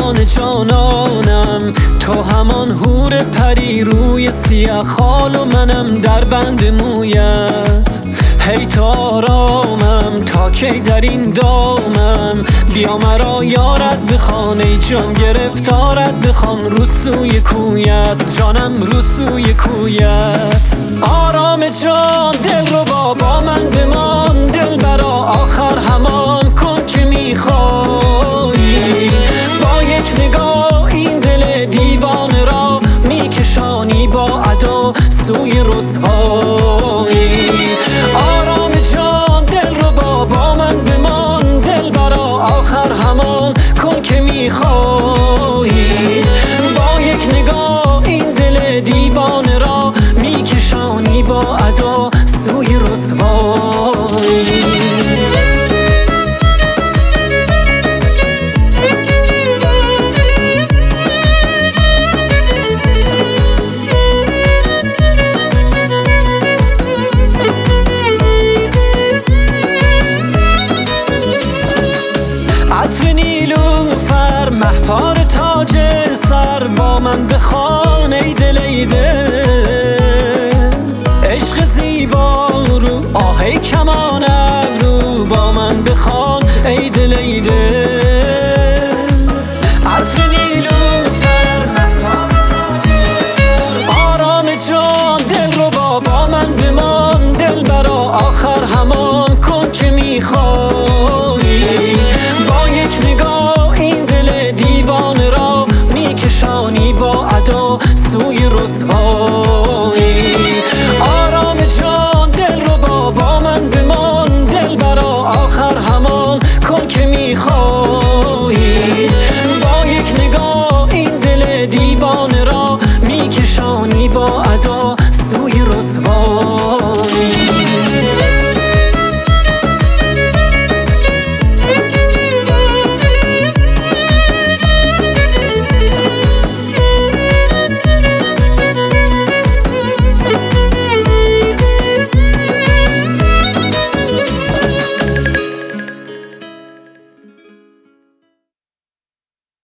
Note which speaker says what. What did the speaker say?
Speaker 1: جان جانانم، تو همان حور پری روی سیاه خال و منم در بند مویت. هی تو آرامم تا کی در این دامم، بیا مرا یارت بخوان ای جان گرفتارت بخوان رو سوی کویت، جانم رو سوی کویت. آرام جان دل رو با من بمان، دل برا آخر همان کن که میخوایی. با یک نگاه این دل دیوانه را میکشانی با ادا سوی رسوایی. آرام جان دل رو با من بمان، دل برا آخر همان کن که میخوایی. با یک نگاه این دل دیوانه را میکشانی با ادا سوی رسوایی. مهپار تاج سر با من بخوان ای دل ای دل، عشق زیبا رو آهی کمان ابرو با من بخوان ای دل ای دل. عطر نیلوفر مهپار تاج سر، آرام جان دل رو با من بمان، دل برا آخر همان کن که میخوایی. با یک نگاه این دل دیوانه را میکشانی با ادا سوی رسوا.